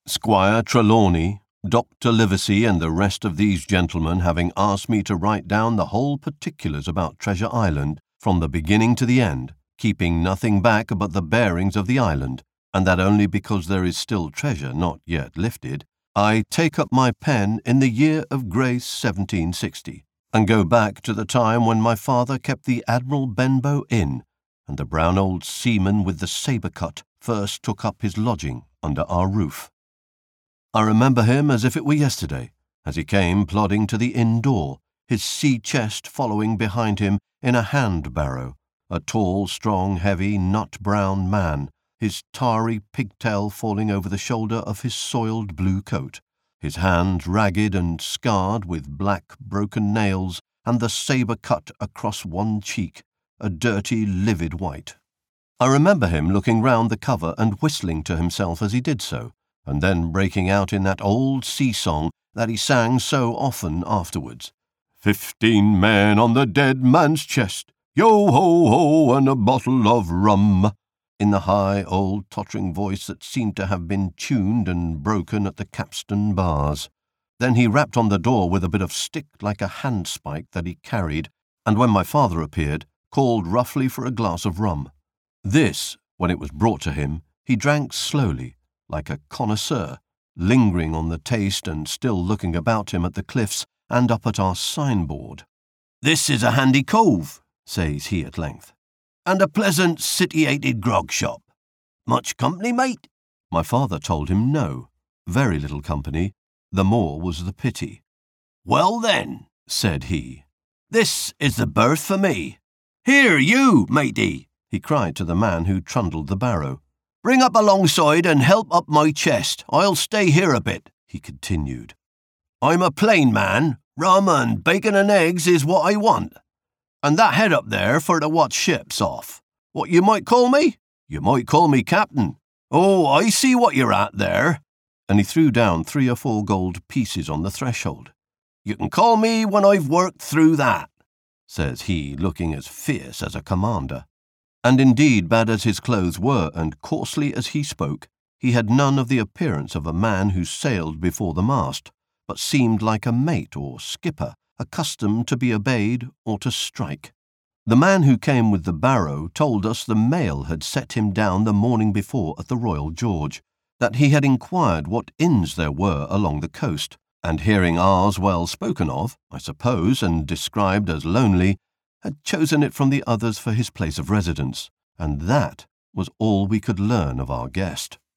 Squire Trelawney, Dr. Livesey, and the rest of these gentlemen having asked me to write down the whole particulars about Treasure Island, from the beginning to the end, keeping nothing back but the bearings of the island, and that only because there is still treasure not yet lifted, I take up my pen in the year of grace 1760, and go back to the time when my father kept the Admiral Benbow Inn, and the brown old seaman with the sabre cut first took up his lodging under our roof. I remember him as if it were yesterday, as he came plodding to the inn door, his sea chest following behind him in a hand barrow, a tall, strong, heavy, nut-brown man, his tarry pigtail falling over the shoulder of his soiled blue coat, his hands ragged and scarred with black broken nails, and the sabre cut across one cheek, a dirty, livid white. I remember him looking round the cover and whistling to himself as he did so, and then breaking out in that old sea-song that he sang so often afterwards. 15 men on the dead man's chest, yo-ho-ho, and a bottle of rum, in the high old tottering voice that seemed to have been tuned and broken at the capstan bars. Then he rapped on the door with a bit of stick like a handspike that he carried, and when my father appeared, called roughly for a glass of rum. This, when it was brought to him, he drank slowly, like a connoisseur, lingering on the taste and still looking about him at the cliffs and up at our signboard. "This is a handy cove," says he at length, "and a pleasant sitiated grog shop. Much company, mate?" My father told him no, very little company, the more was the pity. "Well then," said he, "this is the berth for me. Here, you, matey," he cried to the man who trundled the barrow. "Bring up alongside and help up my chest. I'll stay here a bit," he continued. "I'm a plain man. Rum and bacon and eggs is what I want. And that head up there for to watch ships off. What you might call me? You might call me captain. Oh, I see what you're at there." And he threw down 3 or 4 gold pieces on the threshold. "You can call me when I've worked through that," says he, looking as fierce as a commander. And indeed, bad as his clothes were, and coarsely as he spoke, he had none of the appearance of a man who sailed before the mast, but seemed like a mate or skipper, accustomed to be obeyed or to strike. The man who came with the barrow told us the mail had set him down the morning before at the Royal George, that he had inquired what inns there were along the coast, and hearing ours well spoken of, I suppose, and described as lonely, had chosen it from the others for his place of residence, and that was all we could learn of our guest.